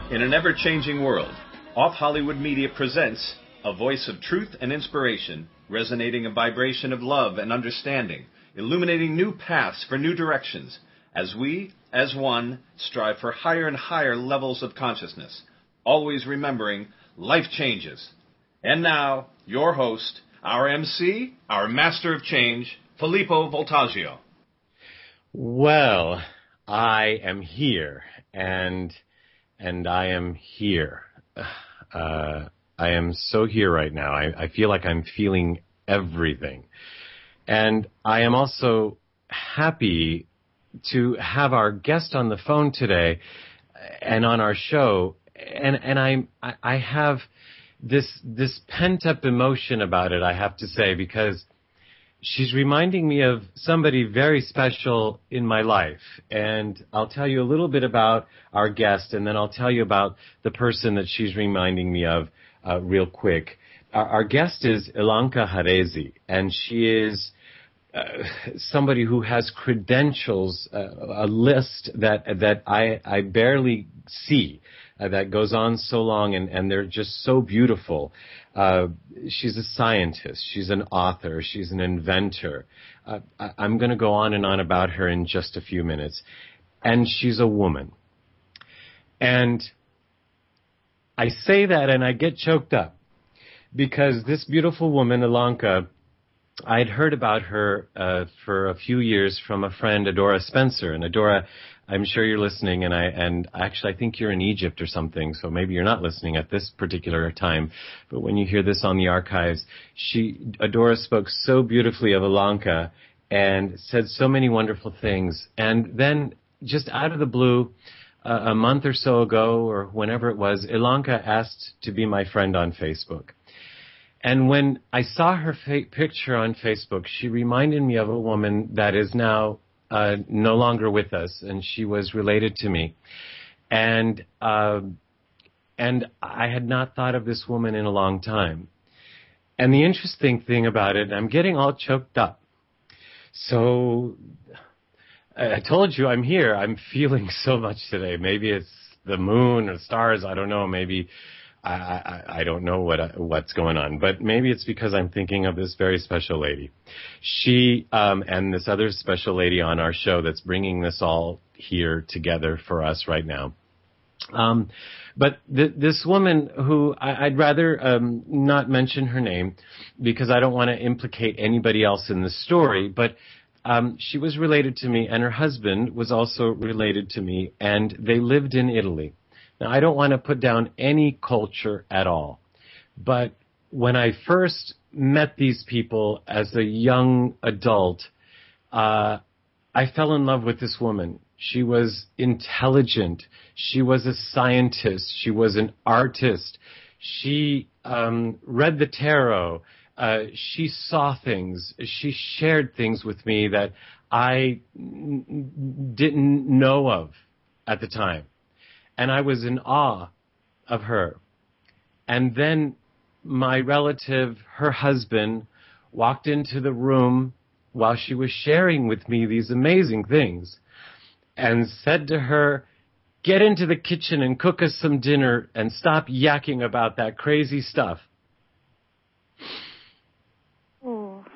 In an ever-changing world, Off Hollywood Media presents a voice of truth and inspiration, resonating a vibration of love and understanding, illuminating new paths for new directions, as we, as one, strive for higher and higher levels of consciousness, always remembering life changes. And now, your host, our MC, our master of change, Filippo Voltaggio. Well, I am here, and I am here. I am so here right now. I feel like I'm feeling everything. And I am also happy to have our guest on the phone today and on our show. And I have this pent-up emotion about it, I have to say, because she's reminding me of somebody very special in my life. And I'll tell you a little bit about our guest, and then I'll tell you about the person that she's reminding me of real quick. Our guest is Ilanka Harezi, and she is somebody who has credentials, a list that I barely see, that goes on so long, and they're just so beautiful. She's a scientist. She's an author. She's an inventor. I'm going to go on and on about her in just a few minutes. And she's a woman. And I say that and I get choked up because this beautiful woman, Ilanka, I'd heard about her for a few years from a friend, Adora Spencer. And Adora, I'm sure you're listening, and actually I think you're in Egypt or something, so maybe you're not listening at this particular time. But when you hear this on the archives, Adora spoke so beautifully of Ilanka and said so many wonderful things. And then, just out of the blue, a month or so ago, or whenever it was, Ilanka asked to be my friend on Facebook. And when I saw her picture on Facebook, she reminded me of a woman that is now no longer with us, and she was related to me. And I had not thought of this woman in a long time. And the interesting thing about it, I'm getting all choked up. So I told you I'm here. I'm feeling so much today. Maybe it's the moon or stars. I don't know. Maybe I don't know what's going on, but maybe it's because I'm thinking of this very special lady. She and this other special lady on our show that's bringing this all here together for us right now. But this woman who I'd rather not mention her name because I don't want to implicate anybody else in the story, but she was related to me, and her husband was also related to me, and they lived in Italy. Now, I don't want to put down any culture at all, but when I first met these people as a young adult, I fell in love with this woman. She was intelligent. She was a scientist. She was an artist. She read the tarot. She saw things. She shared things with me that I didn't know of at the time. And I was in awe of her. And then my relative, her husband, walked into the room while she was sharing with me these amazing things and said to her, "Get into the kitchen and cook us some dinner and stop yakking about that crazy stuff." Oh.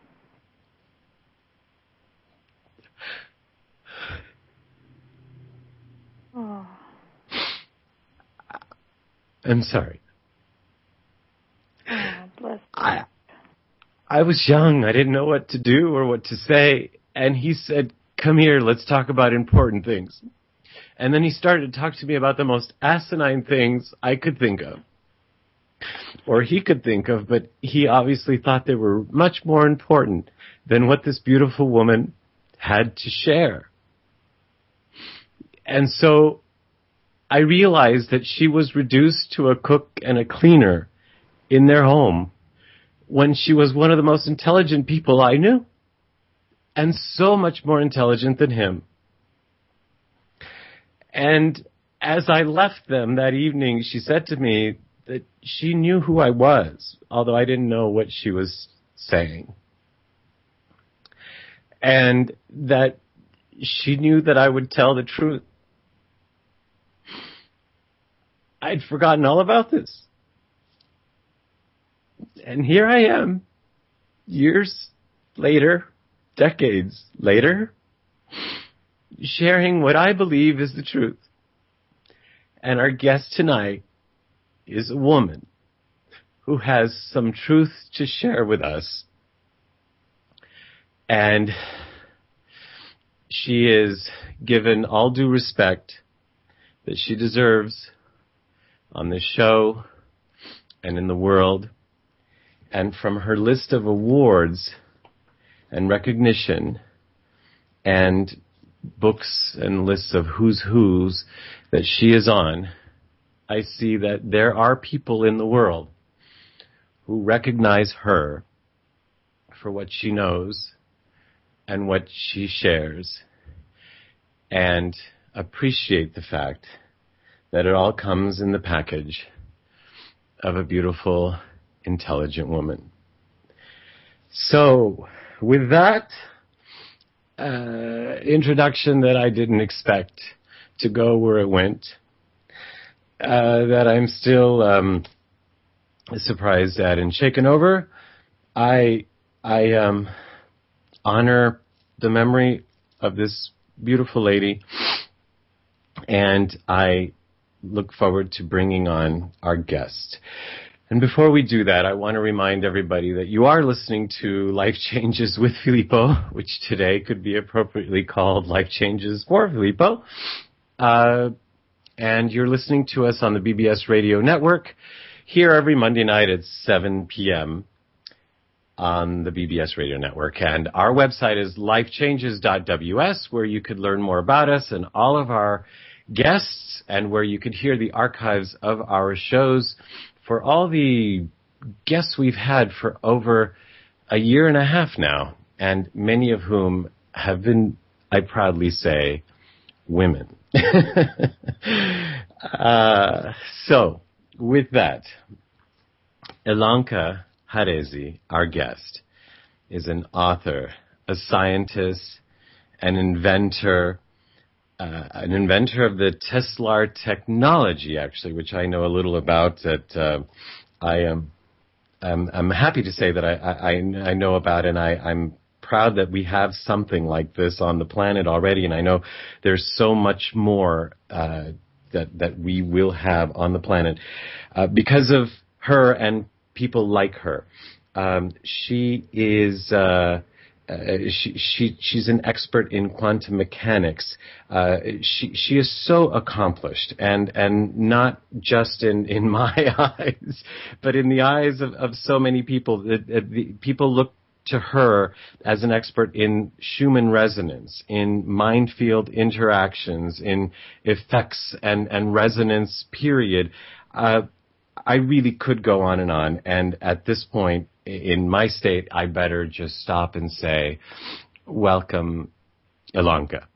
Oh. I'm sorry. Oh, bless you. I was young. I didn't know what to do or what to say. And he said, "Come here, let's talk about important things." And then he started to talk to me about the most asinine things I could think of. Or he could think of, but he obviously thought they were much more important than what this beautiful woman had to share. And so I realized that she was reduced to a cook and a cleaner in their home when she was one of the most intelligent people I knew, and so much more intelligent than him. And as I left them that evening, she said to me that she knew who I was, although I didn't know what she was saying. And that she knew that I would tell the truth. I'd forgotten all about this. And here I am, years later, decades later, sharing what I believe is the truth. And our guest tonight is a woman who has some truth to share with us. And she is given all due respect that she deserves on this show and in the world. And from her list of awards and recognition and books and lists of who's that she is on, I see that there are people in the world who recognize her for what she knows and what she shares and appreciate the fact that it all comes in the package of a beautiful, intelligent woman. So, with that introduction that I didn't expect to go where it went, that I'm still surprised at and shaken over, I honor the memory of this beautiful lady, and I look forward to bringing on our guest. And before we do that, I want to remind everybody that you are listening to Life Changes with Filippo, which today could be appropriately called Life Changes for Filippo. And you're listening to us on the BBS Radio Network here every Monday night at 7 p.m. on the BBS Radio Network. And our website is lifechanges.ws, where you could learn more about us and all of our guests, and where you could hear the archives of our shows for all the guests we've had for over a year and a half now, and many of whom have been, I proudly say, women. So, with that, Ilanka Harezi, our guest, is an author, a scientist, an inventor of the Teslar technology, actually, which I know a little about. That I'm happy to say that I know about, and I'm proud that we have something like this on the planet already. And I know there's so much more that we will have on the planet because of her and people like her. She is. She's an expert in quantum mechanics. She is so accomplished, and not just in my eyes, but in the eyes of so many people. People look to her as an expert in Schumann resonance, in mind field interactions, in effects and resonance, period. I really could go on, and at this point in my state, I better just stop and say, welcome, Ilanka.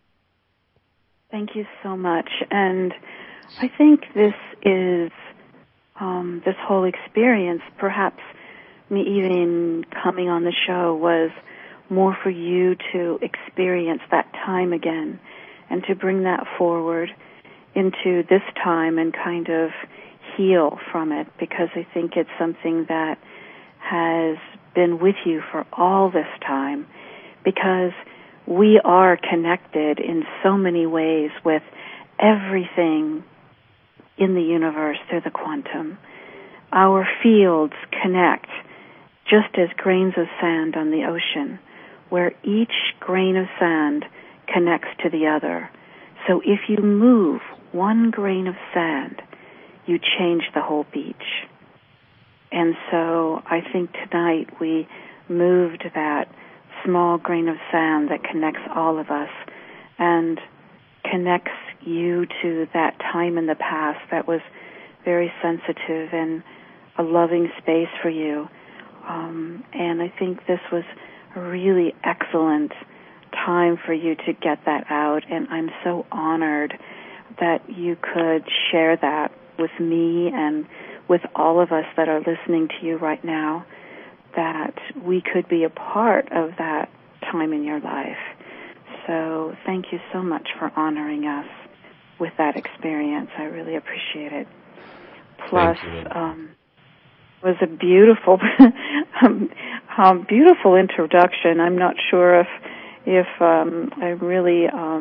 Thank you so much. And I think this is, this whole experience, perhaps me even coming on the show, was more for you to experience that time again and to bring that forward into this time and kind of heal from it, because I think it's something that has been with you for all this time, because we are connected in so many ways with everything in the universe through the quantum. Our fields connect just as grains of sand on the ocean, where each grain of sand connects to the other. So if you move one grain of sand, you change the whole beach. And so I think tonight we moved that small grain of sand that connects all of us and connects you to that time in the past that was very sensitive and a loving space for you. And I think this was a really excellent time for you to get that out. And I'm so honored that you could share that with me and with all of us that are listening to you right now, that we could be a part of that time in your life. So thank you so much for honoring us. with that experience. I really appreciate it. Plus, was a beautiful, beautiful introduction. I'm not sure if I'm really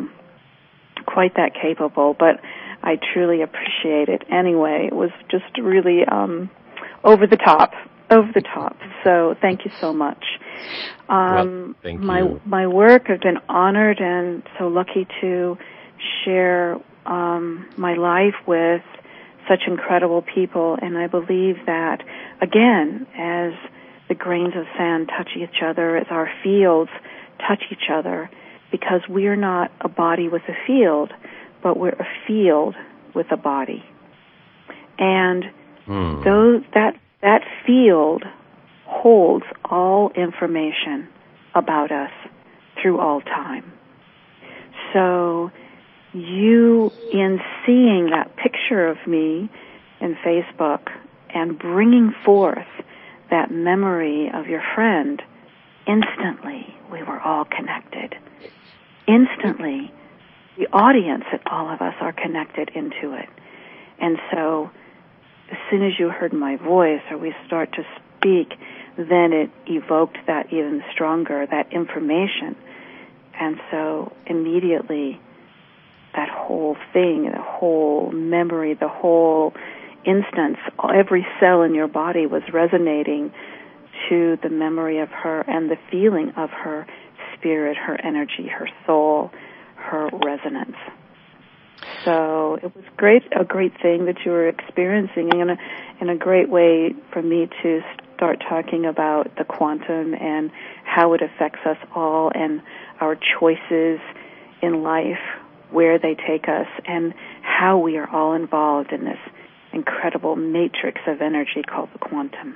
quite that capable, but I truly appreciate it. Anyway, it was just really over the top. So thank you so much. Thank you. My work, I've been honored and so lucky to share my life with such incredible people, and I believe that, again, as the grains of sand touch each other, as our fields touch each other, because we're not a body with a field, but we're a field with a body. And that field holds all information about us through all time. So you, in seeing that picture of me in Facebook and bringing forth that memory of your friend, instantly we were all connected. Instantly, the audience and all of us are connected into it. And so as soon as you heard my voice or we start to speak, then it evoked that even stronger, that information. And so immediately that whole thing, the whole memory, the whole instance, every cell in your body was resonating to the memory of her and the feeling of her spirit, her energy, her soul, her resonance. So it was a great thing that you were experiencing, and a great way for me to start talking about the quantum and how it affects us all and our choices in life, where they take us, and how we are all involved in this incredible matrix of energy called the quantum.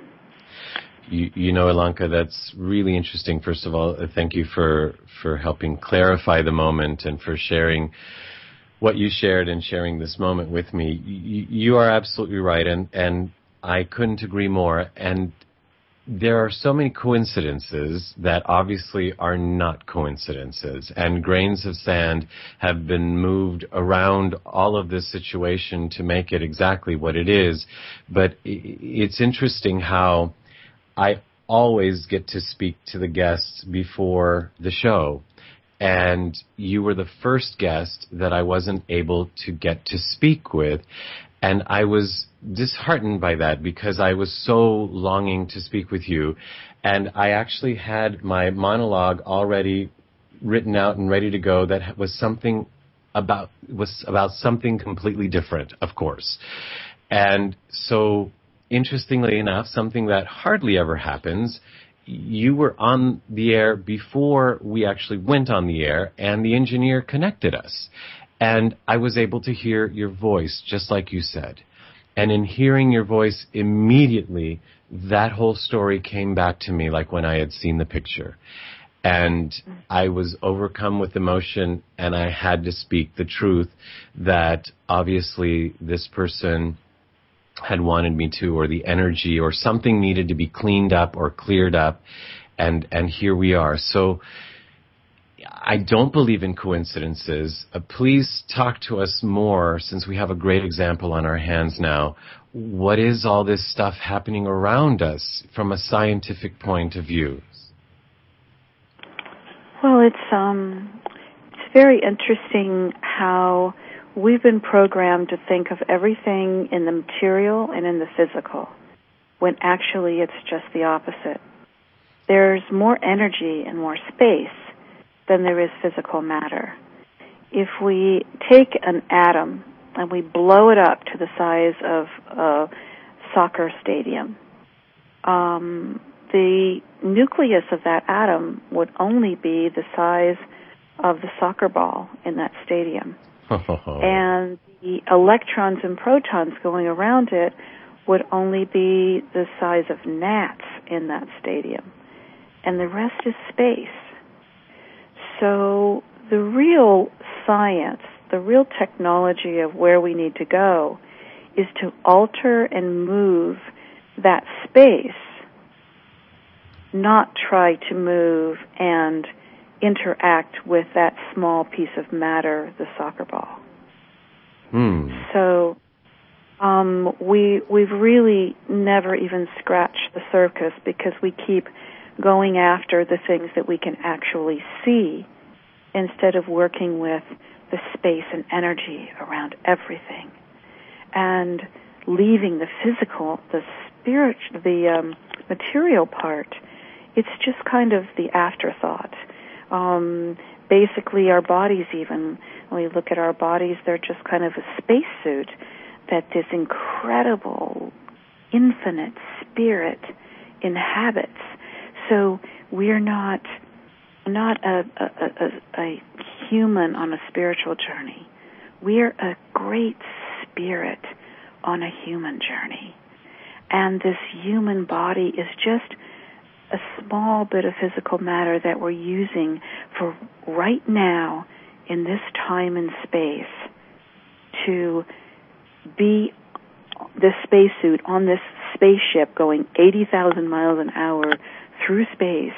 You know, Ilanka, that's really interesting. First of all, thank you for helping clarify the moment and for sharing what you shared and sharing this moment with me. You are absolutely right, and I couldn't agree more. And there are so many coincidences that obviously are not coincidences, and grains of sand have been moved around all of this situation to make it exactly what it is. But it's interesting how I always get to speak to the guests before the show, and you were the first guest that I wasn't able to get to speak with. And I was disheartened by that because I was so longing to speak with you. And I actually had my monologue already written out and ready to go that was about something completely different, of course. And so, interestingly enough, something that hardly ever happens, you were on the air before we actually went on the air, and the engineer connected us. And I was able to hear your voice, just like you said. And in hearing your voice, immediately, that whole story came back to me like when I had seen the picture. And I was overcome with emotion, and I had to speak the truth that obviously this person had wanted me to, or the energy, or something needed to be cleaned up or cleared up. And here we are. So I don't believe in coincidences. Please talk to us more, since we have a great example on our hands now. What is all this stuff happening around us from a scientific point of view? Well, it's very interesting how we've been programmed to think of everything in the material and in the physical, when actually it's just the opposite. There's more energy and more space than there is physical matter. If we take an atom and we blow it up to the size of a soccer stadium, the nucleus of that atom would only be the size of the soccer ball in that stadium. And the electrons and protons going around it would only be the size of gnats in that stadium. And the rest is space. So the real science, the real technology of where we need to go is to alter and move that space, not try to move and interact with that small piece of matter, the soccer ball. So we've really never even scratched the surface because we keep going after the things that we can actually see instead of working with the space and energy around everything and leaving the physical, the spirit, the material part. It's just kind of the afterthought. Basically, our bodies, even when we look at our bodies, they're just kind of a spacesuit that this incredible, infinite spirit inhabits. So we're not a human on a spiritual journey. We're a great spirit on a human journey. And this human body is just a small bit of physical matter that we're using for right now in this time and space to be this spacesuit on this spaceship going 80,000 miles an hour through space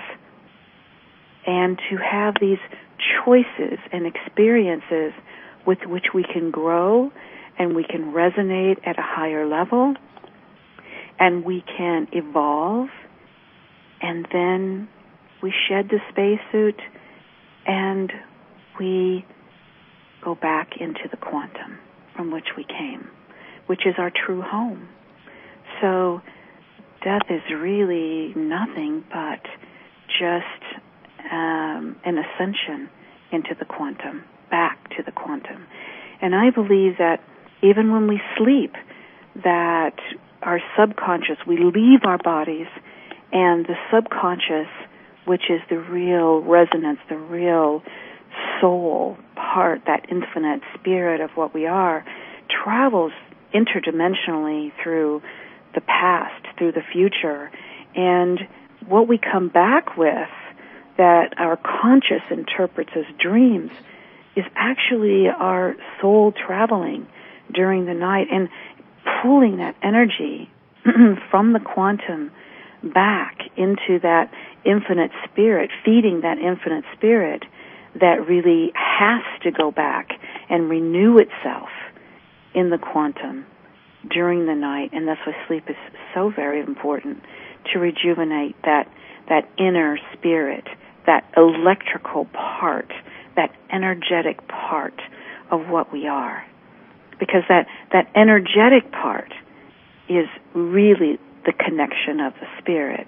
and to have these choices and experiences with which we can grow and we can resonate at a higher level and we can evolve. And then we shed the spacesuit and we go back into the quantum from which we came, which is our true home. So death is really nothing but just an ascension into the quantum, back to the quantum. And I believe that even when we sleep, that our subconscious, we leave our bodies, and the subconscious, which is the real resonance, the real soul part, that infinite spirit of what we are, travels interdimensionally through the past, through the future. And what we come back with that our conscious interprets as dreams is actually our soul traveling during the night and pulling that energy from the quantum back into that infinite spirit, feeding that infinite spirit that really has to go back and renew itself in the quantum during the night. And that's why sleep is so very important, to rejuvenate that inner spirit, that electrical part, that energetic part of what we are. Because that energetic part is really the connection of the spirit.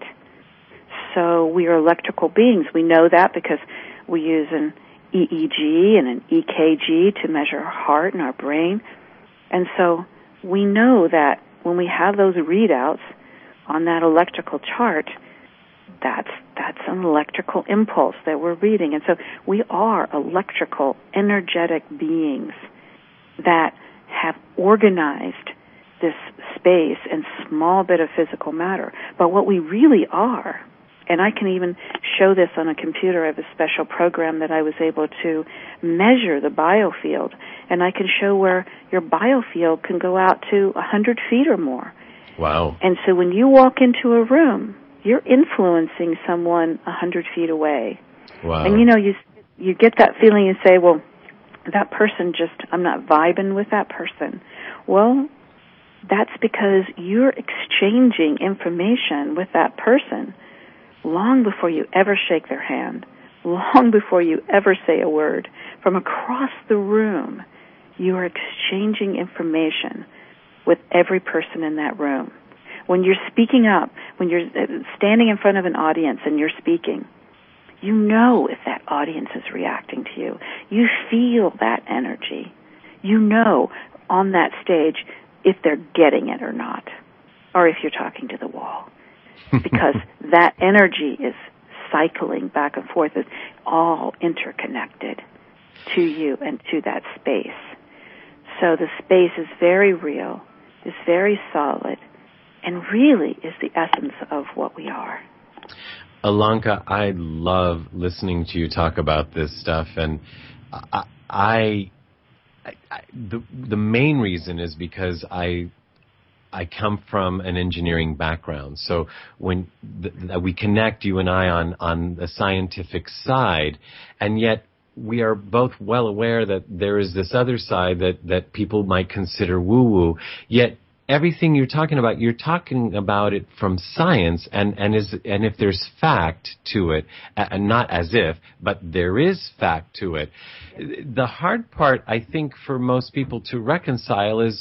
So we are electrical beings. We know that because we use an EEG and an EKG to measure our heart and our brain. And so we know that when we have those readouts on that electrical chart, that's an electrical impulse that we're reading. And so we are electrical, energetic beings that have organized this space and small bit of physical matter. But what we really are, and I can even show this on a computer. I have a special program that I was able to measure the biofield, and I can show where your biofield can go out to 100 feet or more. Wow. And so when you walk into a room, you're influencing someone 100 feet away. Wow. And you get that feeling and say, well, that person I'm not vibing with that person. Well, that's because you're exchanging information with that person long before you ever shake their hand, long before you ever say a word. From across the room, you are exchanging information with every person in that room. When you're speaking up, when you're standing in front of an audience and you're speaking, you know if that audience is reacting to you. You feel that energy. You know on that stage if they're getting it or not, or if you're talking to the wall. Because that energy is cycling back and forth. It's all interconnected to you and to that space. So the space is very real, is very solid, and really is the essence of what we are. Alanka, I love listening to you talk about this stuff, and the main reason is because I come from an engineering background. So when we connect, you and I, on the scientific side, and yet we are both well aware that there is this other side that people might consider woo-woo, yet everything you're talking about it from science, and if there's fact to it, and not as if, but there is fact to it. The hard part, I think, for most people to reconcile is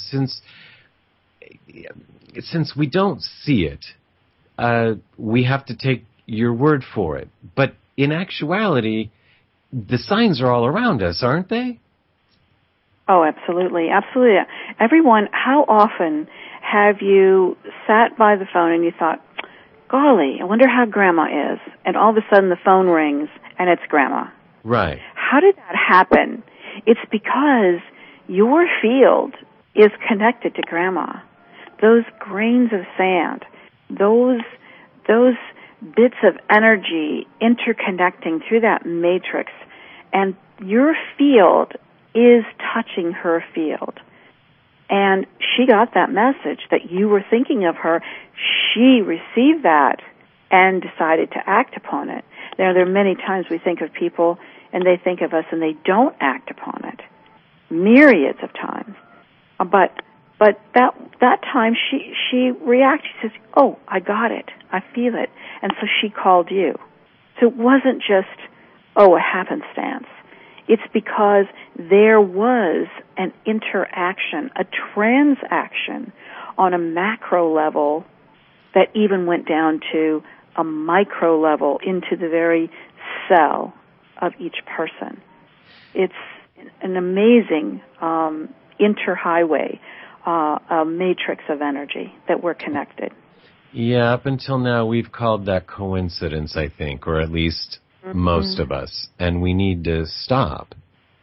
since we don't see it, we have to take your word for it. But in actuality, the signs are all around us, aren't they? Oh, absolutely. Absolutely. Everyone, how often have you sat by the phone and you thought, golly, I wonder how Grandma is? And all of a sudden the phone rings and it's Grandma. Right. How did that happen? It's because your field is connected to Grandma. Those grains of sand, those bits of energy interconnecting through that matrix, and your field is touching her field. And she got that message that you were thinking of her. She received that and decided to act upon it. There are many times we think of people and they think of us and they don't act upon it. Myriads of times. But that time she reacted. She says, oh, I got it. I feel it. And so she called you. So it wasn't just, a happenstance. It's because there was an interaction, a transaction on a macro level that even went down to a micro level into the very cell of each person. It's an amazing interhighway, a matrix of energy that we're connected. Yeah, up until now we've called that coincidence, I think, or at least most of us, and we need to stop.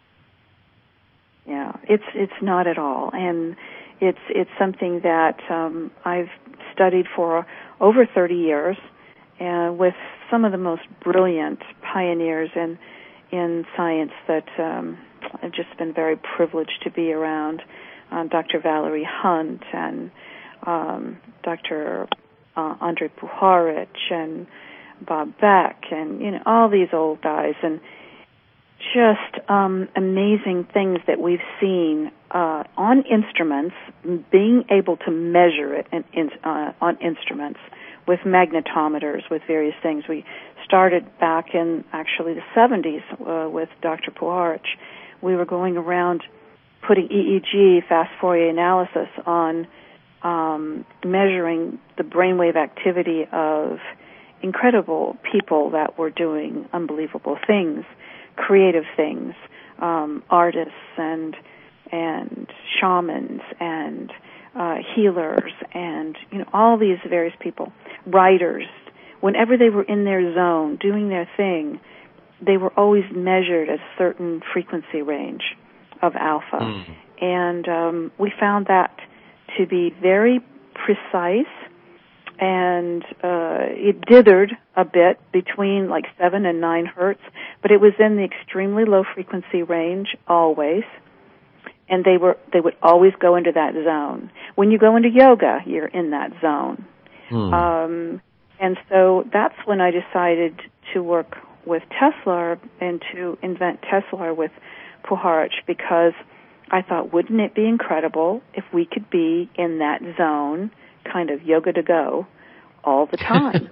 Yeah, it's not at all, and it's something that I've studied for over 30 years, with some of the most brilliant pioneers in science that I've just been very privileged to be around. Dr. Valerie Hunt and Dr. Andrei Puharich and Bob Beck and all these old guys, and just amazing things that we've seen on instruments, being able to measure it on instruments with magnetometers, with various things. We started back in actually the 70s with Dr. Puharich. We were going around putting EEG, fast Fourier analysis, on measuring the brainwave activity of incredible people that were doing unbelievable things, creative things, artists and shamans and healers and all these various people, writers. Whenever they were in their zone doing their thing, they were always measured at a certain frequency range of alpha. And we found that to be very precise, and it dithered a bit between like 7 and 9 hertz, but it was in the extremely low frequency range always, and they would always go into that zone. When you go into yoga, you're in that zone. And so that's when I decided to work with Tesla and to invent Tesla with Puharich, because I thought, wouldn't it be incredible if we could be in that zone, kind of yoga to go, all the time?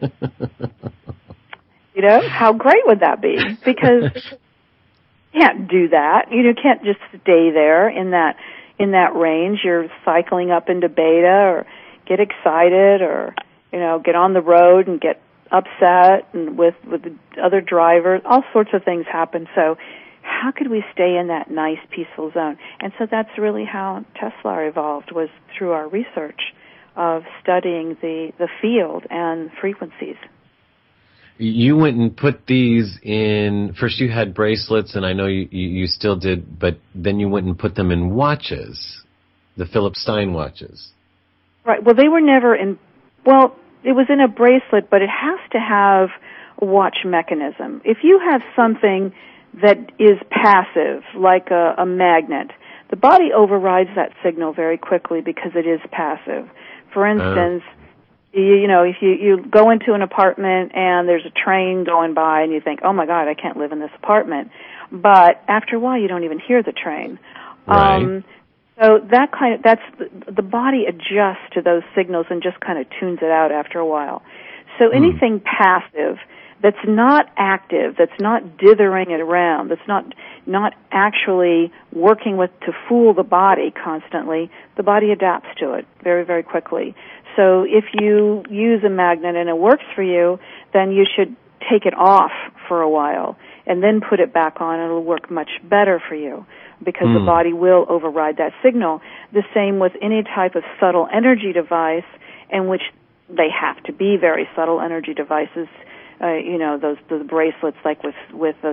How great would that be? Because you can't do that. You can't just stay there in that range. You're cycling up into beta, or get excited, or get on the road and get upset, and with the other drivers, all sorts of things happen. So how could we stay in that nice, peaceful zone? And so that's really how Tesla evolved, was through our research of studying the field and frequencies. You went and put these in, first you had bracelets, and I know you still did, but then you went and put them in watches, the Philip Stein watches. Right. Well, they were never in, it was in a bracelet, but it has to have a watch mechanism. If you have something that is passive, like a magnet, the body overrides that signal very quickly because it is passive. For instance, If you go into an apartment and there's a train going by and you think, oh my God, I can't live in this apartment. But after a while, you don't even hear the train. Right. So that's the body adjusts to those signals and just kind of tunes it out after a while. So anything passive that's not active, that's not dithering it around, that's not actually working to fool the body constantly, the body adapts to it very, very quickly. So if you use a magnet and it works for you, then you should take it off for a while and then put it back on, and it'll work much better for you because the body will override that signal. The same with any type of subtle energy device, in which they have to be very subtle energy devices. Those bracelets, like with a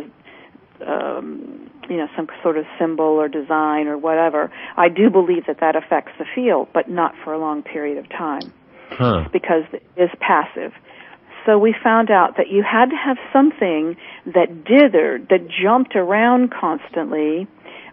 some sort of symbol or design or whatever. I do believe that affects the field, but not for a long period of time. It's because it is passive. So we found out that you had to have something that dithered, that jumped around constantly,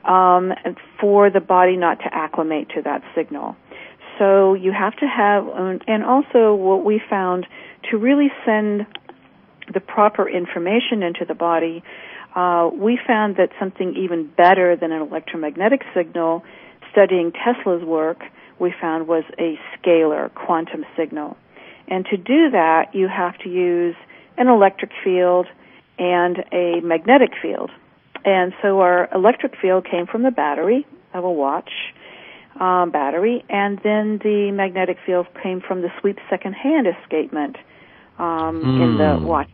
for the body not to acclimate to that signal. So you have to have, and also what we found, to really send the proper information into the body, we found that something even better than an electromagnetic signal, studying Tesla's work, we found was a scalar quantum signal. And to do that, you have to use an electric field and a magnetic field. And so our electric field came from the battery of a watch battery, and then the magnetic field came from the sweep second-hand escapement in the watch.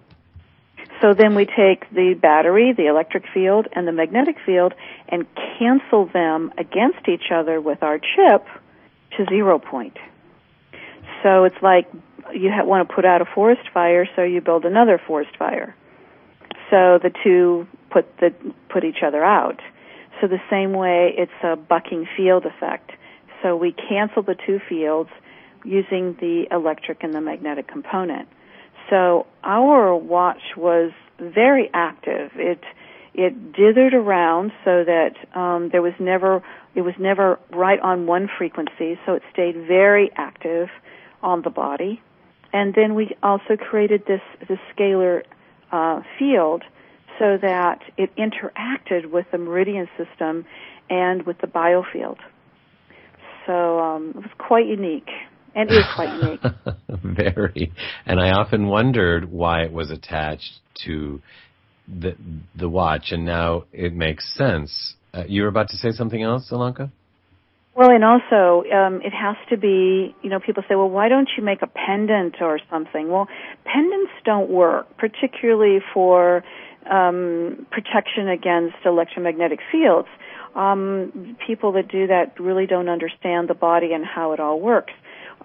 So then we take the battery, the electric field, and the magnetic field and cancel them against each other with our chip to 0 point. So it's like you want to put out a forest fire, so you build another forest fire. So the two put each other out. So the same way, it's a bucking field effect. So we cancel the two fields using the electric and the magnetic component. So our watch was very active. It dithered around so that it was never right on one frequency, so it stayed very active on the body. And then we also created this scalar field so that it interacted with the meridian system and with the biofield. So it was quite unique. And is quite unique. Very. And I often wondered why it was attached to the watch, and now it makes sense. You were about to say something else, Ilanka? Well, and also, it has to be, people say, well, why don't you make a pendant or something? Well, pendants don't work, particularly for protection against electromagnetic fields. People that do that really don't understand the body and how it all works.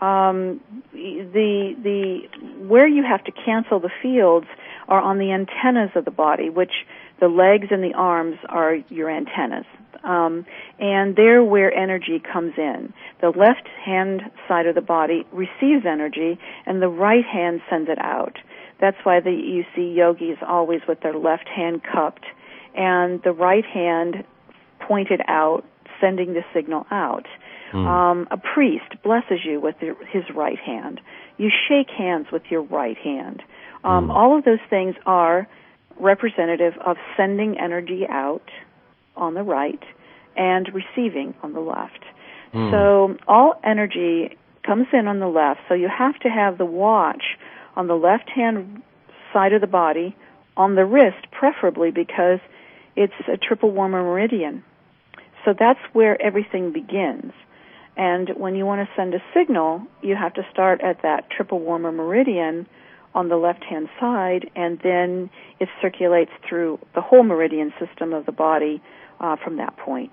Where you have to cancel the fields are on the antennas of the body, which the legs and the arms are your antennas. And they're where energy comes in. The left hand side of the body receives energy, and the right hand sends it out. That's why you see yogis always with their left hand cupped and the right hand pointed out, sending the signal out. A priest blesses you with his right hand. You shake hands with your right hand. All of those things are representative of sending energy out on the right and receiving on the left. So all energy comes in on the left, so you have to have the watch on the left-hand side of the body, on the wrist preferably, because it's a triple warmer meridian. So that's where everything begins. And when you want to send a signal, you have to start at that triple warmer meridian on the left-hand side, and then it circulates through the whole meridian system of the body from that point.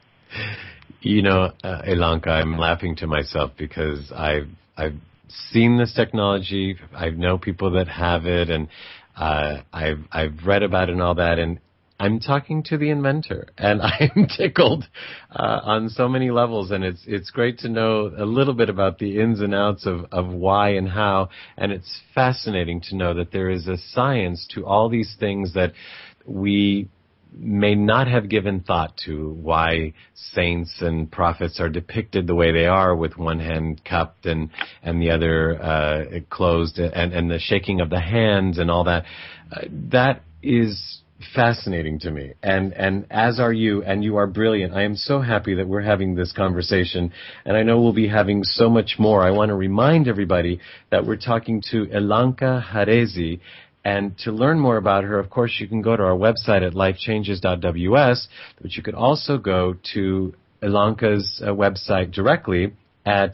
Ilanka, I'm laughing to myself because I've seen this technology. I know people that have it, and I've read about it and all that, and I'm talking to the inventor, and I'm tickled on so many levels, and it's great to know a little bit about the ins and outs of why and how, and it's fascinating to know that there is a science to all these things that we may not have given thought to why saints and prophets are depicted the way they are, with one hand cupped and the other closed, and the shaking of the hands and all that. That is fascinating to me, and as are you, and you are brilliant. I am so happy that we're having this conversation, and I know we'll be having so much more. I want to remind everybody that we're talking to Ilanka Harezi, and to learn more about her, of course, you can go to our website at lifechanges.ws, but you could also go to Ilanka's website directly at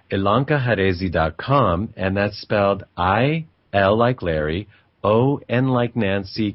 ilankaharezi.com, and that's spelled I-L like Larry, O-N like Nancy,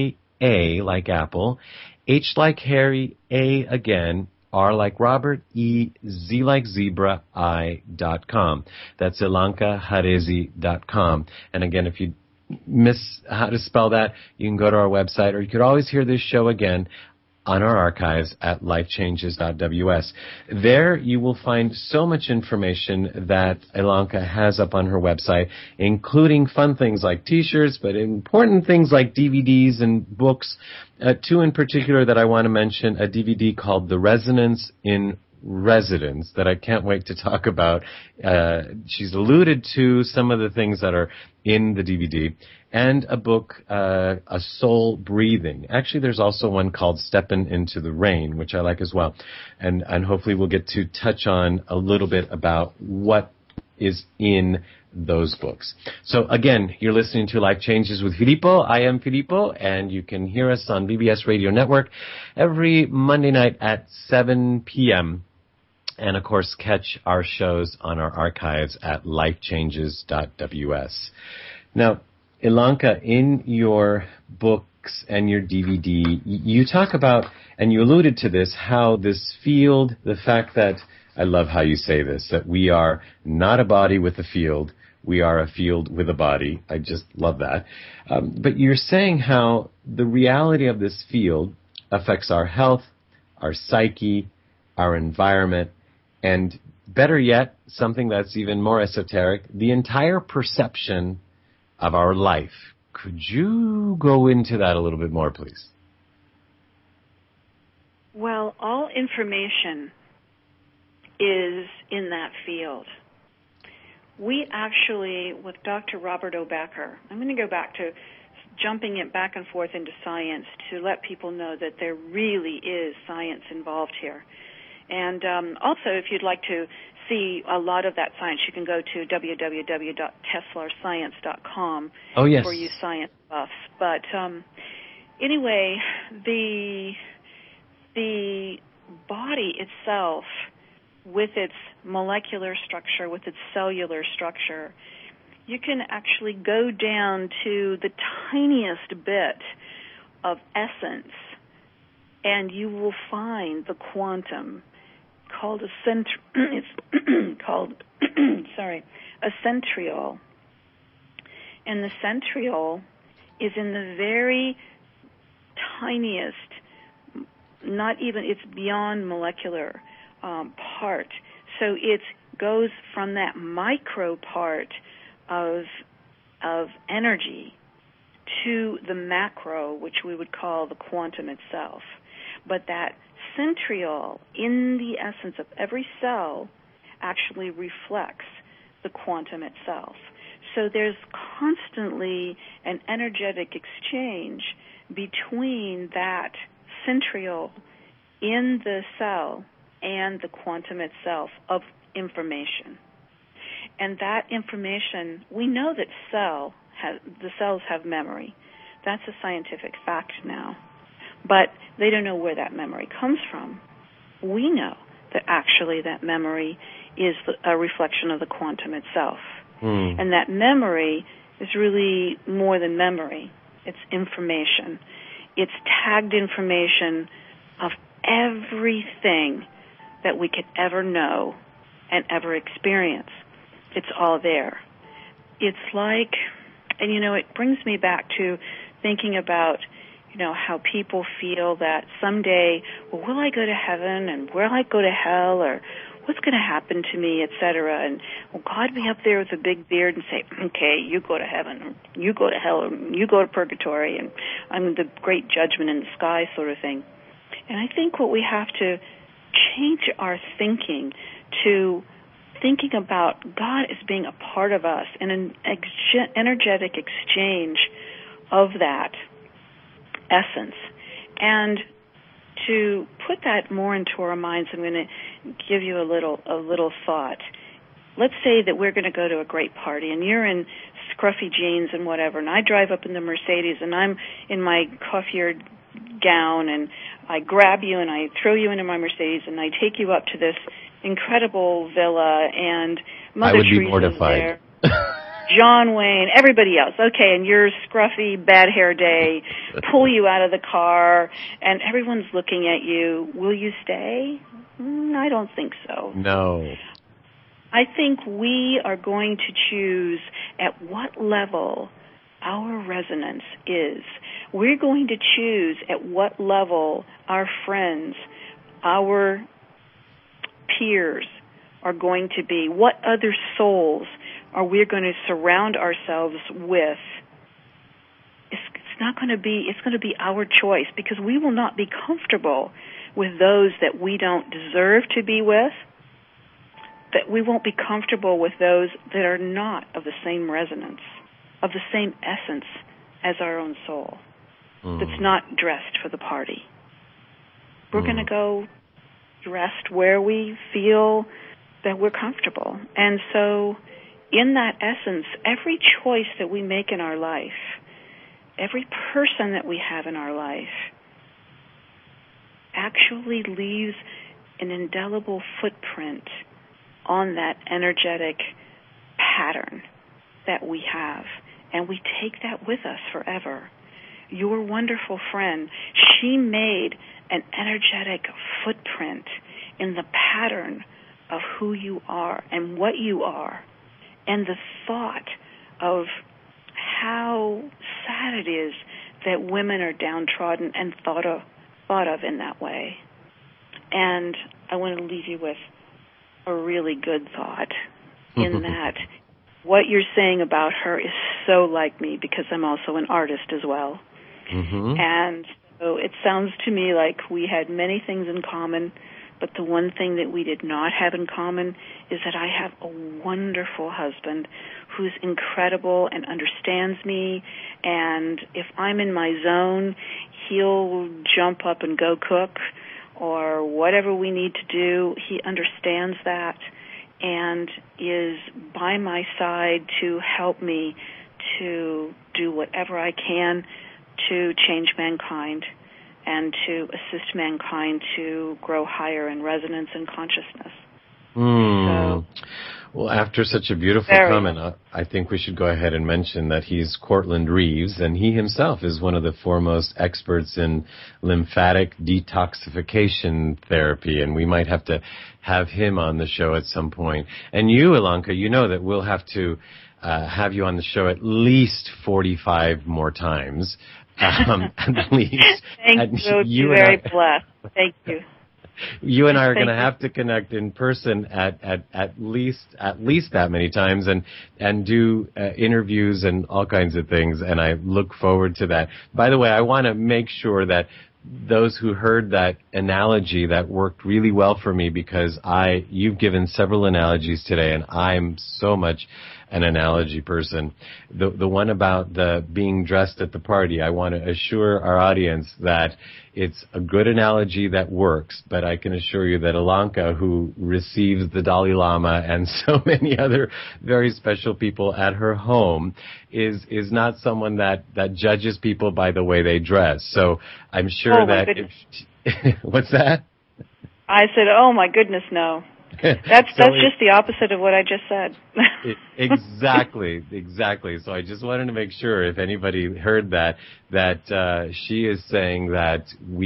K-A like Apple, H like Harry, A again, R like Robert, E-Z like Zebra, I.com. That's ilankaharezi.com. And again, if you miss how to spell that, you can go to our website, or you could always hear this show again on our archives at lifechanges.ws. There you will find so much information that Ilanka has up on her website, including fun things like t-shirts, but important things like DVDs and books. Two in particular that I want to mention, a DVD called The Resonance in Residence that I can't wait to talk about. She's alluded to some of the things that are in the DVD, and a book, A Soul Breathing. Actually, there's also one called Steppin' Into the Rain, which I like as well. And hopefully we'll get to touch on a little bit about what is in those books. So again, you're listening to Life Changes with Filippo. I am Filippo, and you can hear us on BBS Radio Network every Monday night at 7 p.m. And, of course, catch our shows on our archives at lifechanges.ws. Now, Ilanka, in your books and your DVD, you talk about, and you alluded to this, how this field, the fact that, I love how you say this, that we are not a body with a field, we are a field with a body. I just love that. But you're saying how the reality of this field affects our health, our psyche, our environment, and better yet, something that's even more esoteric, the entire perception of our life. Could you go into that a little bit more, please? Well, all information is in that field. We actually, with Dr. Robert O. Becker, I'm going to go back to jumping it back and forth into science to let people know that there really is science involved here. And also, if you'd like to see a lot of that science, you can go to www.teslarscience.com for you science buffs. But anyway, the body itself, with its molecular structure, with its cellular structure, you can actually go down to the tiniest bit of essence, and you will find the quantum called a centriole. And the centriole is in the very tiniest, it's beyond molecular part. So it goes from that micro part of energy to the macro, which we would call the quantum itself. But that centriole in the essence of every cell actually reflects the quantum itself. So there's constantly an energetic exchange between that centriole in the cell and the quantum itself of information. And that information, we know that the cells have memory. That's a scientific fact now. But they don't know where that memory comes from. We know that actually that memory is a reflection of the quantum itself. And that memory is really more than memory. It's information. It's tagged information of everything that we could ever know and ever experience. It's all there. It's like, and it brings me back to thinking about how people feel that someday, will I go to heaven and will I go to hell, or what's going to happen to me, etc. And will God be up there with a big beard and say, okay, you go to heaven, or you go to hell, or you go to purgatory, and I'm the great judgment in the sky sort of thing. And I think what we have to change our thinking to thinking about God as being a part of us and an energetic exchange of that essence. And to put that more into our minds, I'm going to give you a little thought. Let's say that we're going to go to a great party, and you're in scruffy jeans and whatever, and I drive up in the Mercedes, and I'm in my coiffured gown, and I grab you and I throw you into my Mercedes, and I take you up to this incredible villa, and Mother Teresa's there, John Wayne, everybody else. Okay, and your scruffy, bad hair day, pull you out of the car, and everyone's looking at you. Will you stay? I don't think so. No. I think we are going to choose at what level our resonance is. We're going to choose at what level our friends, our peers are going to be. What other souls are we going to surround ourselves with? It's going to be our choice, because we will not be comfortable with those that we don't deserve to be with, that we won't be comfortable with those that are not of the same resonance, of the same essence as our own soul, that's not dressed for the party. We're going to go dressed where we feel that we're comfortable. And so in that essence, every choice that we make in our life, every person that we have in our life, actually leaves an indelible footprint on that energetic pattern that we have. And we take that with us forever. Your wonderful friend, she made an energetic footprint in the pattern of who you are and what you are, and the thought of how sad it is that women are downtrodden and thought of in that way. And I want to leave you with a really good thought in that what you're saying about her is so like me, because I'm also an artist as well. And so it sounds to me like we had many things in common, but the one thing that we did not have in common is that I have a wonderful husband who's incredible and understands me, and if I'm in my zone, he'll jump up and go cook or whatever we need to do. He understands that and is by my side to help me to do whatever I can to change mankind and to assist mankind to grow higher in resonance and consciousness. So, well, after such a beautiful comment, I think we should go ahead and mention that he's Cortland Reeves, and he himself is one of the foremost experts in lymphatic detoxification therapy, and we might have to have him on the show at some point. And you, Ilanka, you know that we'll have to have you on the show at least 45 more times. At least. Thank you. You're very blessed. Thank you. You and I are going to have to connect in person at least that many times and do interviews and all kinds of things, and I look forward to that. By the way, I want to make sure that those who heard that analogy that worked really well for me, because you've given several analogies today, and I'm so much an analogy person. The one about the being dressed at the party, I want to assure our audience that it's a good analogy that works, but I can assure you that Ilanka, who receives the Dalai Lama and so many other very special people at her home, is not someone that judges people by the way they dress. So I'm sure that what's that? I said, oh my goodness, no. That's just the opposite of what I just said. Exactly. So I just wanted to make sure, if anybody heard that she is saying that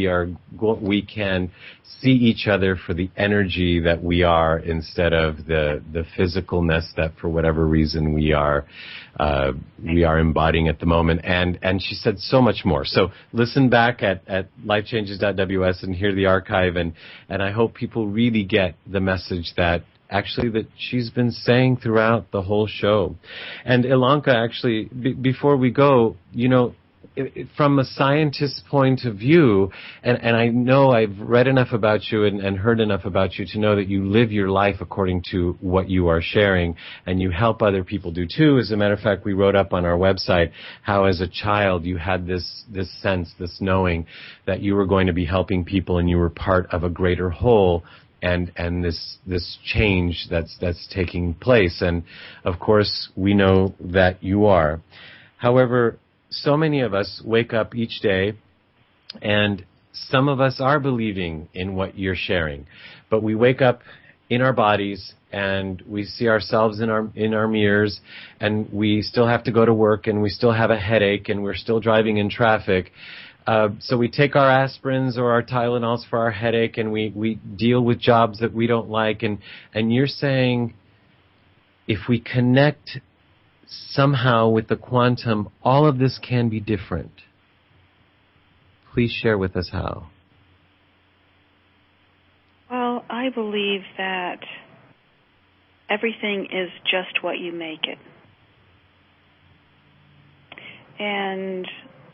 we can see each other for the energy that we are, instead of the physicalness that for whatever reason we are embodying at the moment. And she said so much more. So listen back at lifechanges.ws and hear the archive, and I hope people really get the message message that she's been saying throughout the whole show. And Ilanka, actually, before we go, from a scientist's point of view, and I know I've read enough about you and heard enough about you to know that you live your life according to what you are sharing, and you help other people do too. As a matter of fact, we wrote up on our website how as a child you had this sense, this knowing that you were going to be helping people and you were part of a greater whole, and this change that's taking place. And of course, we know that you are. However, so many of us wake up each day, and some of us are believing in what you're sharing, but we wake up in our bodies and we see ourselves in our mirrors, and we still have to go to work, and we still have a headache, and we're still driving in traffic. So we take our aspirins or our Tylenols for our headache, and we deal with jobs that we don't like. And you're saying if we connect somehow with the quantum, all of this can be different. Please share with us how. Well, I believe that everything is just what you make it. And,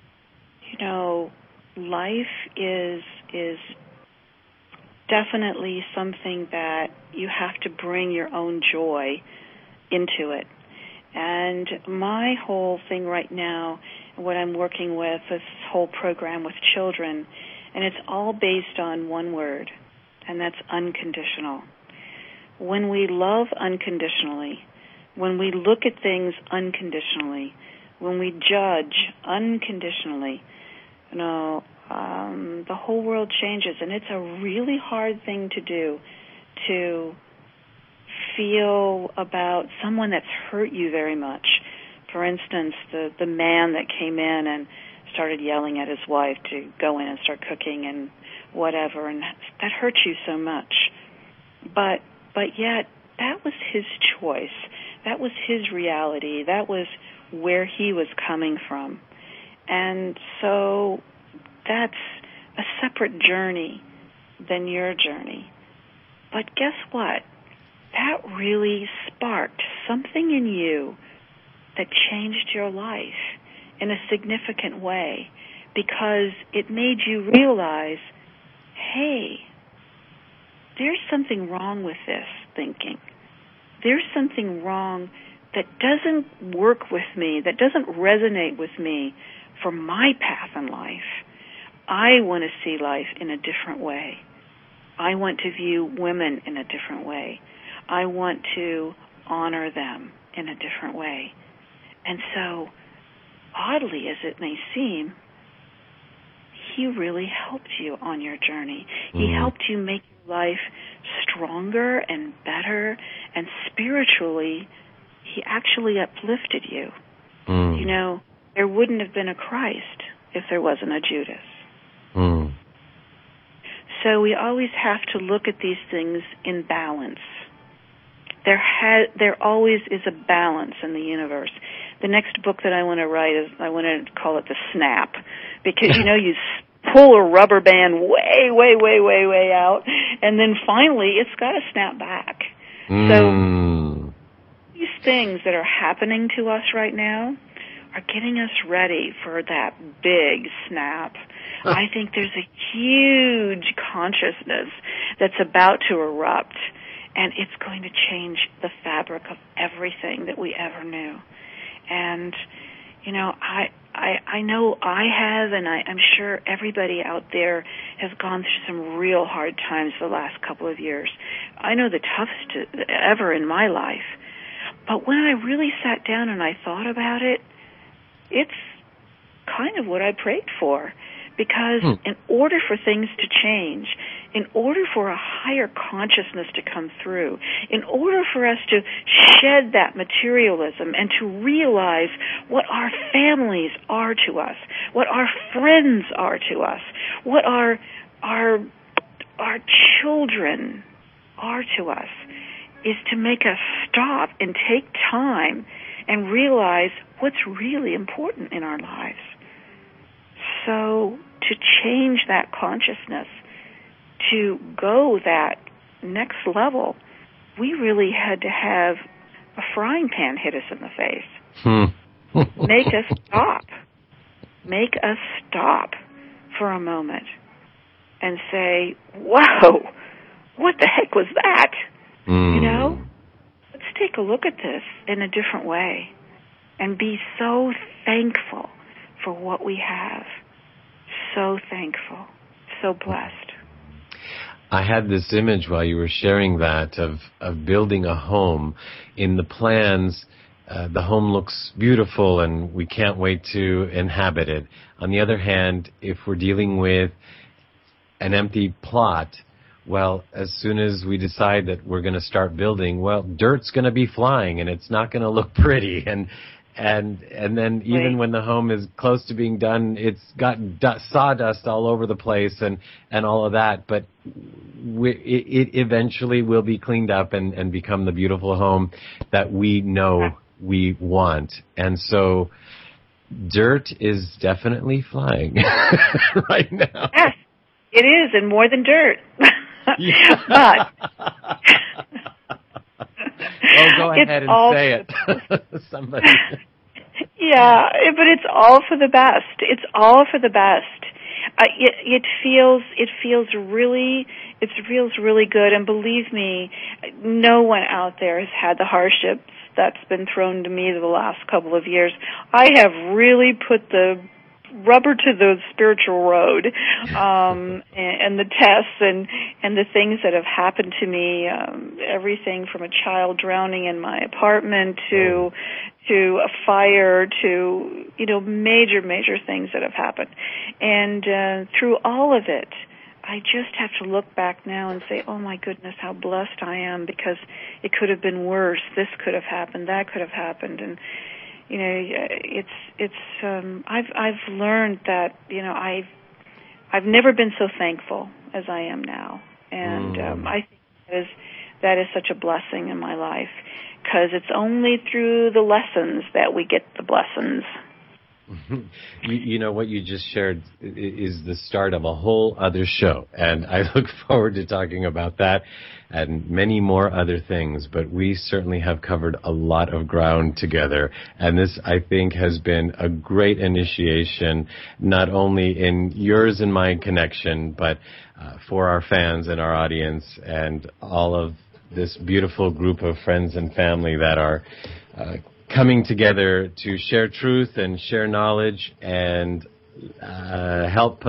life is definitely something that you have to bring your own joy into it. And my whole thing right now, what I'm working with, this whole program with children, and it's all based on one word, and that's unconditional. When we love unconditionally, when we look at things unconditionally, when we judge unconditionally, the whole world changes, and it's a really hard thing to do, to feel about someone that's hurt you very much. For instance, the man that came in and started yelling at his wife to go in and start cooking and whatever, and that hurt you so much. But yet, that was his choice. That was his reality. That was where he was coming from. And so that's a separate journey than your journey. But guess what? That really sparked something in you that changed your life in a significant way, because it made you realize, hey, there's something wrong with this thinking. There's something wrong that doesn't work with me, that doesn't resonate with me for my path in life. I want to see life in a different way. I want to view women in a different way. I want to honor them in a different way. And so, oddly as it may seem, he really helped you on your journey. He helped you make your life stronger and better, and spiritually, he actually uplifted you. There wouldn't have been a Christ if there wasn't a Judas. So we always have to look at these things in balance. There always is a balance in the universe. The next book that I want to write I want to call it The Snap, because you pull a rubber band way, way, way, way, way out, and then finally it's got to snap back. So these things that are happening to us right now are getting us ready for that big snap. I think there's a huge consciousness that's about to erupt, and it's going to change the fabric of everything that we ever knew. And, I know I have, and I'm sure everybody out there has gone through some real hard times the last couple of years. I know the toughest ever in my life. But when I really sat down and I thought about it, it's kind of what I prayed for. Because in order for things to change, in order for a higher consciousness to come through, in order for us to shed that materialism and to realize what our families are to us, what our friends are to us, what our children are to us, is to make us stop and take time and realize what's really important in our lives. So to change that consciousness, to go that next level, we really had to have a frying pan hit us in the face. Make us stop. Make us stop for a moment and say, whoa, what the heck was that? You know? Let's take a look at this in a different way and be so thankful for what we have. So thankful. So blessed. I had this image while you were sharing that of building a home. In the plans, the home looks beautiful and we can't wait to inhabit it. On the other hand, if we're dealing with an empty plot, well, as soon as we decide that we're going to start building, well, dirt's going to be flying and it's not going to look pretty. And then even when the home is close to being done, it's got sawdust all over the place and all of that. But it eventually will be cleaned up and become the beautiful home that we know we want. And so dirt is definitely flying right now. Yes, it is, and more than dirt. But oh, go ahead and say it. Somebody. Yeah, but it's all for the best. It's all for the best. It feels really good. And believe me, no one out there has had the hardships that's been thrown to me the last couple of years. I have really put the rubber to the spiritual road, and the tests and the things that have happened to me, everything from a child drowning in my apartment to a fire to, major things that have happened. And through all of it, I just have to look back now and say, oh my goodness, how blessed I am, because it could have been worse. This could have happened, that could have happened. And I've learned that, I've never been so thankful as I am now. And I think that is such a blessing in my life, because it's only through the lessons that we get the blessings. You know, what you just shared is the start of a whole other show, and I look forward to talking about that and many more other things, but we certainly have covered a lot of ground together, and this, I think, has been a great initiation, not only in yours and my connection, but for our fans and our audience and all of this beautiful group of friends and family that are coming together to share truth and share knowledge and help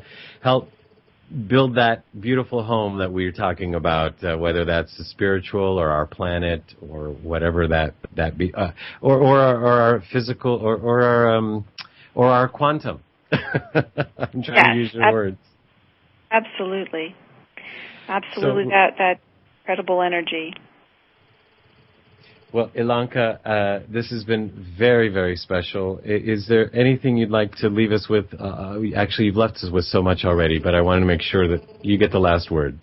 build that beautiful home that we're talking about, whether that's the spiritual or our planet or whatever that be, or our physical or our quantum. I'm trying to use your words. Absolutely, So, that incredible energy. Well, Ilanka, this has been very, very special. Is there anything you'd like to leave us with? Actually, you've left us with so much already, but I wanted to make sure that you get the last word.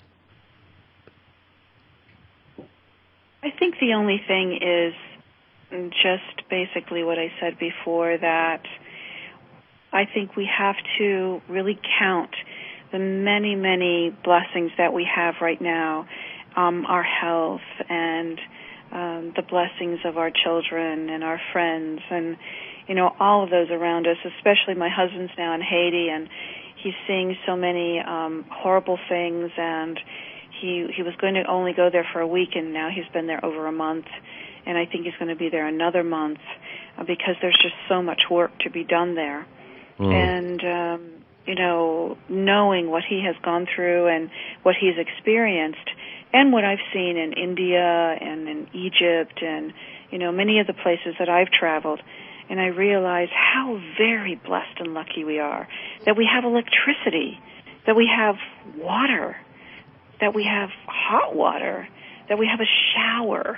I think the only thing is just basically what I said before, that I think we have to really count the many, many blessings that we have right now, our health and the blessings of our children and our friends and, all of those around us, especially my husband's now in Haiti, and he's seeing so many horrible things, and he was going to only go there for a week, and now he's been there over a month, and I think he's going to be there another month because there's just so much work to be done there. And, knowing what he has gone through and what he's experienced, and what I've seen in India and in Egypt and, many of the places that I've traveled. And I realize how very blessed and lucky we are, that we have electricity, that we have water, that we have hot water, that we have a shower.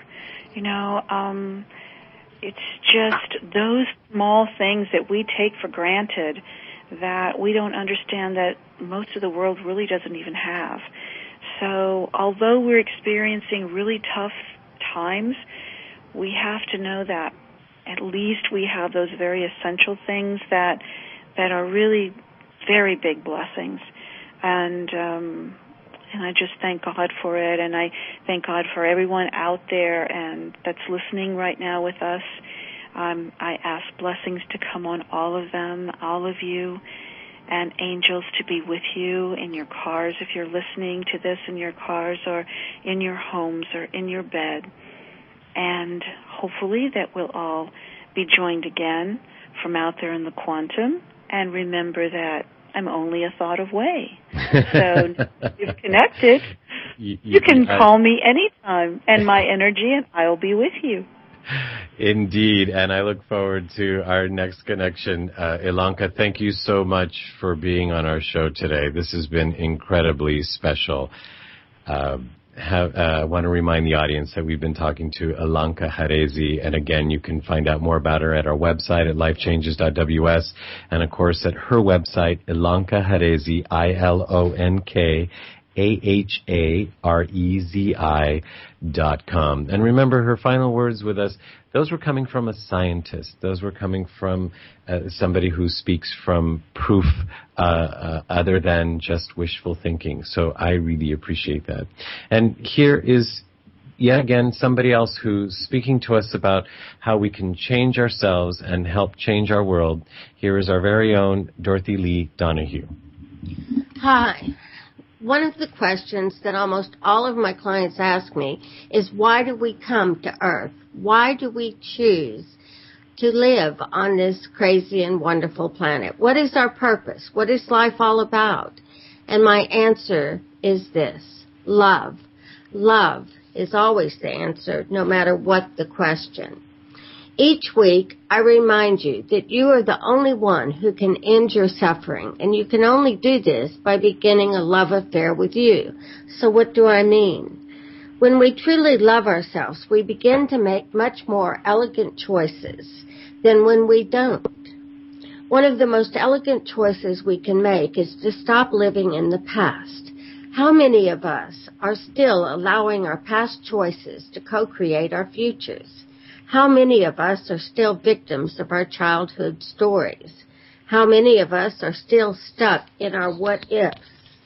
It's just those small things that we take for granted that we don't understand that most of the world really doesn't even have. So although we're experiencing really tough times, we have to know that at least we have those very essential things that are really very big blessings. And And I just thank God for it, and I thank God for everyone out there and that's listening right now with us. I ask blessings to come on all of them, all of you, and angels to be with you in your cars if you're listening to this in your cars or in your homes or in your bed. And hopefully that we'll all be joined again from out there in the quantum. And remember that I'm only a thought away. So you've connected. You can call me anytime, and my energy and I'll be with you. Indeed, and I look forward to our next connection. Ilanka, thank you so much for being on our show today. This has been incredibly special. I want to remind the audience that we've been talking to Ilanka Harezi, and again, you can find out more about her at our website at lifechanges.ws, and of course at her website, Ilanka Harezi, ILONKAHAREZI.com. And remember, her final words with us, those were coming from a scientist. Those were coming from somebody who speaks from proof other than just wishful thinking. So I really appreciate that. And here is, yet again, somebody else who's speaking to us about how we can change ourselves and help change our world. Here is our very own Dorothy Lee Donahue. Hi. One of the questions that almost all of my clients ask me is, why do we come to Earth? Why do we choose to live on this crazy and wonderful planet? What is our purpose? What is life all about? And my answer is this: love. Love is always the answer, no matter what the question. Each week, I remind you that you are the only one who can end your suffering, and you can only do this by beginning a love affair with you. So what do I mean? When we truly love ourselves, we begin to make much more elegant choices than when we don't. One of the most elegant choices we can make is to stop living in the past. How many of us are still allowing our past choices to co-create our futures? How many of us are still victims of our childhood stories? How many of us are still stuck in our what-ifs?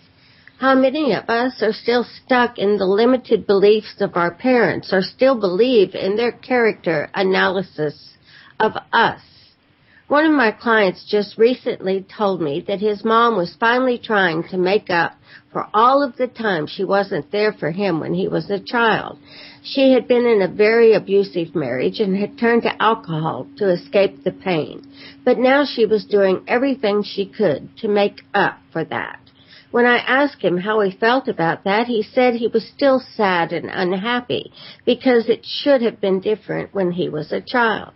How many of us are still stuck in the limited beliefs of our parents, or still believe in their character analysis of us? One of my clients just recently told me that his mom was finally trying to make up for all of the time she wasn't there for him when he was a child. She had been in a very abusive marriage and had turned to alcohol to escape the pain. But now she was doing everything she could to make up for that. When I asked him how he felt about that, he said he was still sad and unhappy because it should have been different when he was a child.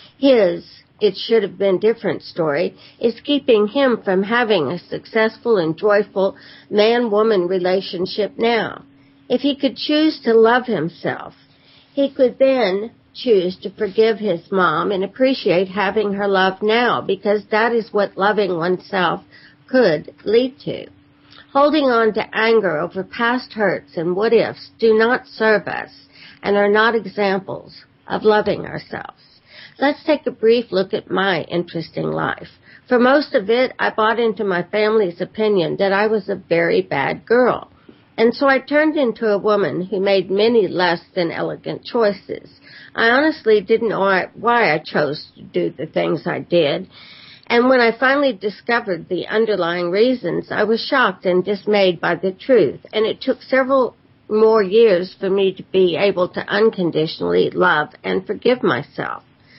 His "it should have been different" story is keeping him from having a successful and joyful man-woman relationship now. If he could choose to love himself, he could then choose to forgive his mom and appreciate having her love now, because that is what loving oneself could lead to. Holding on to anger over past hurts and what-ifs do not serve us and are not examples of loving ourselves. Let's take a brief look at my interesting life. For most of it, I bought into my family's opinion that I was a very bad girl. And so I turned into a woman who made many less than elegant choices. I honestly didn't know why I chose to do the things I did. And when I finally discovered the underlying reasons, I was shocked and dismayed by the truth. And it took several more years for me to be able to unconditionally love and forgive myself.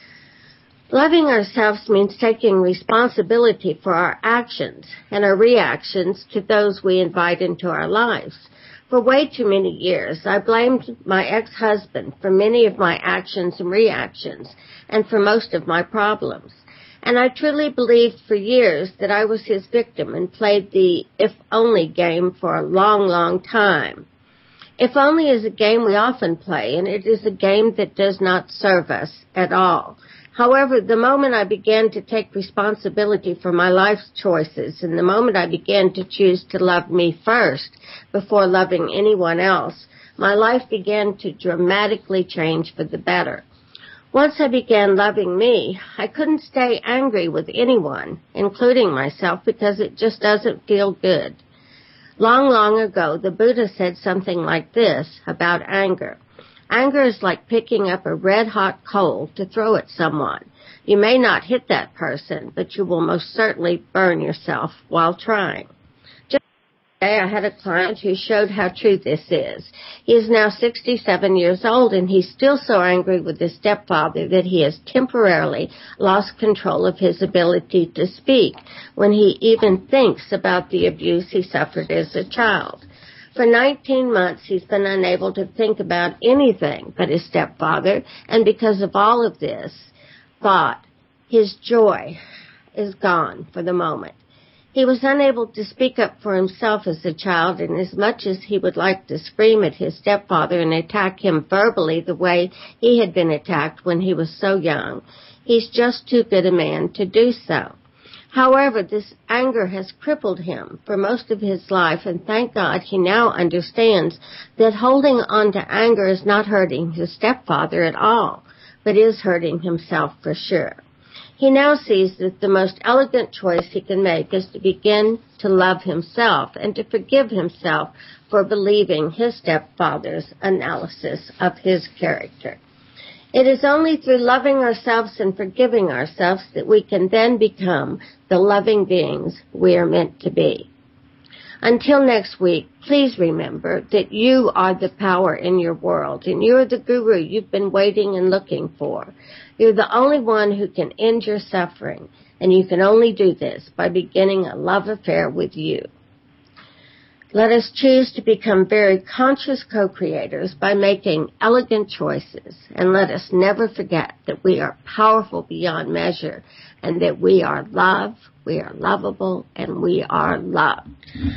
Loving ourselves means taking responsibility for our actions and our reactions to those we invite into our lives. For way too many years, I blamed my ex-husband for many of my actions and reactions and for most of my problems. And I truly believed for years that I was his victim and played the if-only game for a long, long time. If only is a game we often play, and it is a game that does not serve us at all. However, the moment I began to take responsibility for my life's choices, and the moment I began to choose to love me first before loving anyone else, my life began to dramatically change for the better. Once I began loving me, I couldn't stay angry with anyone, including myself, because it just doesn't feel good. Long, long ago, the Buddha said something like this about anger. Anger is like picking up a red-hot coal to throw at someone. You may not hit that person, but you will most certainly burn yourself while trying. Just today, I had a client who showed how true this is. He is now 67 years old, and he's still so angry with his stepfather that he has temporarily lost control of his ability to speak when he even thinks about the abuse he suffered as a child. For 19 months, he's been unable to think about anything but his stepfather, and because of all of this thought, his joy is gone for the moment. He was unable to speak up for himself as a child, and as much as he would like to scream at his stepfather and attack him verbally the way he had been attacked when he was so young, he's just too good a man to do so. However, this anger has crippled him for most of his life, and thank God he now understands that holding on to anger is not hurting his stepfather at all, but is hurting himself for sure. He now sees that the most elegant choice he can make is to begin to love himself and to forgive himself for believing his stepfather's analysis of his character. It is only through loving ourselves and forgiving ourselves that we can then become the loving beings we are meant to be. Until next week, please remember that you are the power in your world, and you're the guru you've been waiting and looking for. You're the only one who can end your suffering, and you can only do this by beginning a love affair with you. Let us choose to become very conscious co-creators by making elegant choices, and let us never forget that we are powerful beyond measure, and that we are love, we are lovable, and we are loved.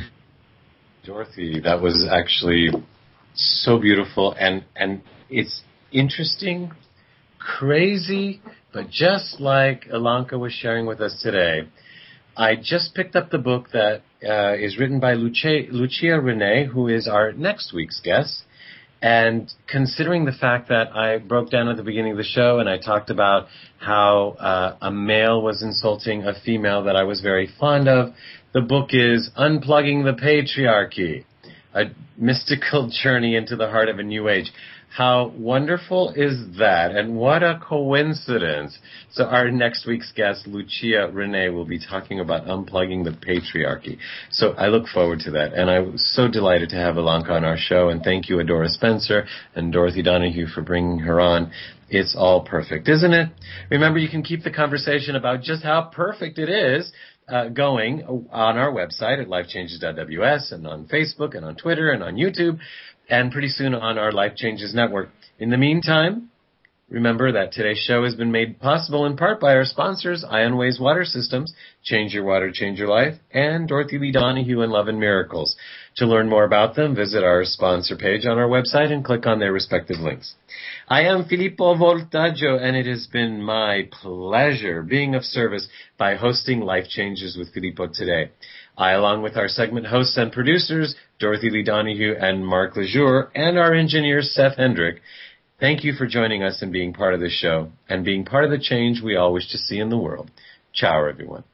Dorothy, that was actually so beautiful, and it's interesting, crazy, but just like Ilanka was sharing with us today, I just picked up the book that is written by Lucia Renee, who is our next week's guest. And considering the fact that I broke down at the beginning of the show and I talked about how a male was insulting a female that I was very fond of, the book is Unplugging the Patriarchy, a mystical journey into the heart of a new age. How wonderful is that? And what a coincidence. So our next week's guest, Lucia Renee, will be talking about unplugging the patriarchy. So I look forward to that. And I was so delighted to have Ilanka on our show. And thank you, Adora Spencer and Dorothy Donahue, for bringing her on. It's all perfect, isn't it? Remember, you can keep the conversation about just how perfect it is going on our website at lifechanges.ws and on Facebook and on Twitter and on YouTube, and pretty soon on our Life Changes Network. In the meantime, remember that today's show has been made possible in part by our sponsors, Ionways Water Systems, Change Your Water, Change Your Life, and Dorothy Lee Donahue and Love and Miracles. To learn more about them, visit our sponsor page on our website and click on their respective links. I am Filippo Voltaggio, and it has been my pleasure being of service by hosting Life Changes with Filippo today. I, along with our segment hosts and producers, Dorothy Lee Donahue and Mark Lejour, and our engineer, Seth Hendrick, thank you for joining us and being part of this show and being part of the change we all wish to see in the world. Ciao, everyone.